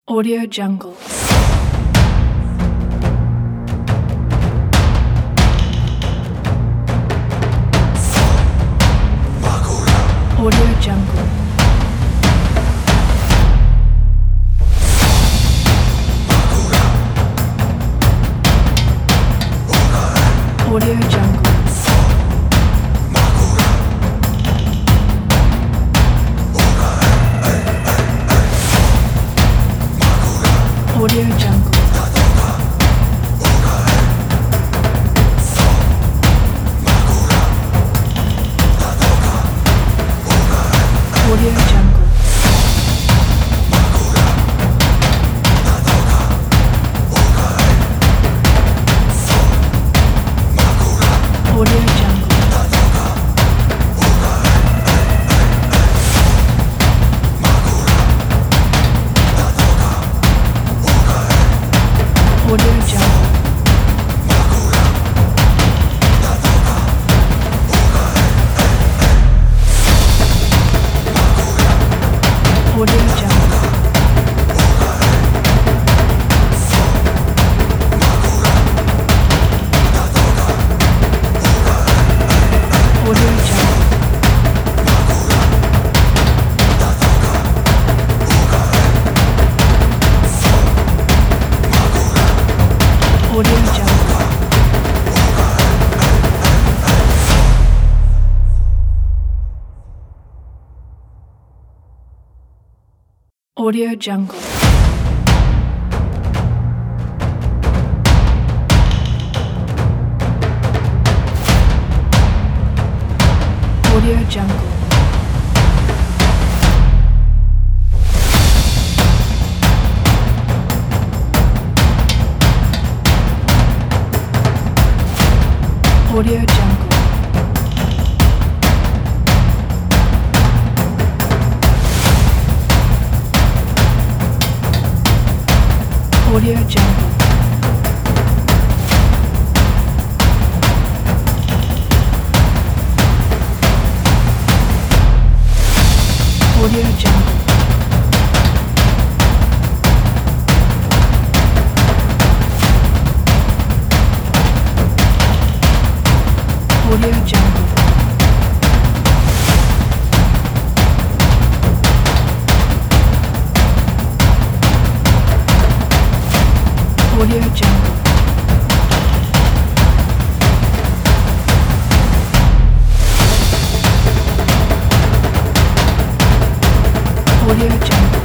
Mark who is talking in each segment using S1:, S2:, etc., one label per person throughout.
S1: Audio Jungle. Audio Jungle. Audio Jungle. Audio Jungle. Audio Jungle. Audio Jungle. Audio Jungle. Audio Jungle. Audio Jungle. Audio Jungle. Audio Jungle. Audio Jungle. Audio Jungle. Audio Jungle. Audio Jungle. Audio Jungle. Audio Jungle. Audio Jungle.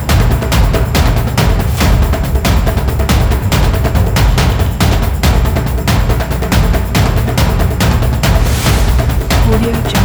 S1: Audio Jungle.